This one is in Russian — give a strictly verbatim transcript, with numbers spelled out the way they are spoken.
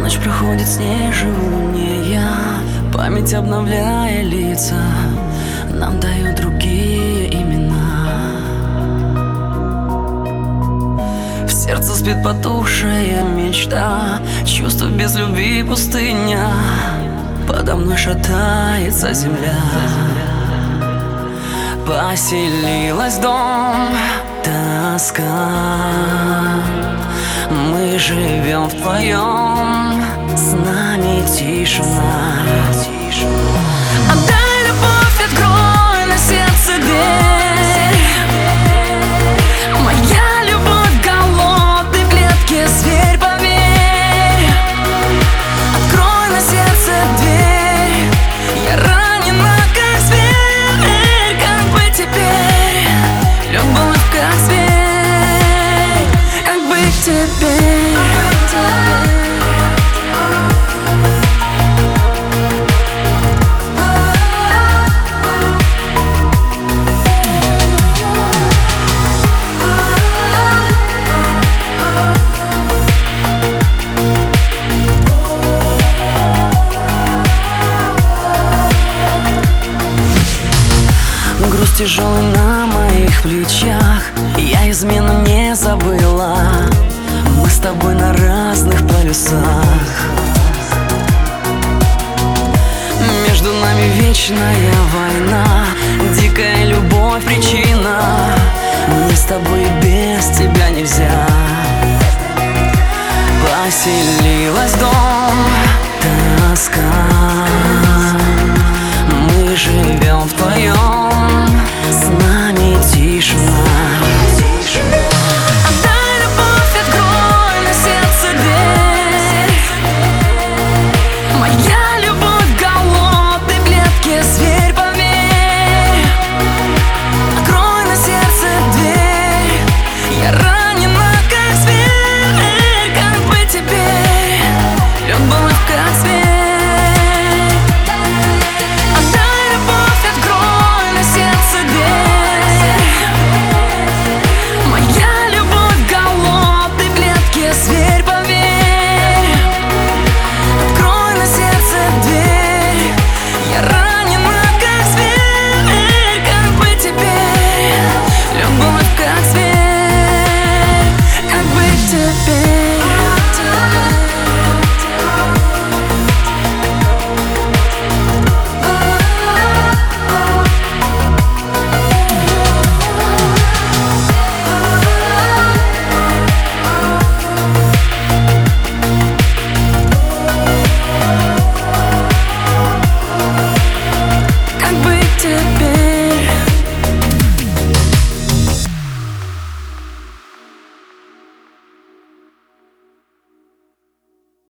Ночь проходит снежнее, память обновляя лица, нам дают другие имена. В сердце спит потухшая мечта, чувство без любви пустыня, подо мной шатается земля. Поселилась дом, тоска, мы живем вдвоем, с нами тишина. Отдай любовь, открой на сердце дверь. Моя любовь голодный в клетке зверь, поверь. Открой на сердце дверь, я ранена как зверь. Как быть теперь? Любовь как зверь. Как быть теперь? Груз тяжелый на моих плечах, я измену не забыла. Мы с тобой на разных полюсах, между нами вечная война, дикая любовь причина. Мне с тобой без тебя нельзя. Поселилась дом, тоска,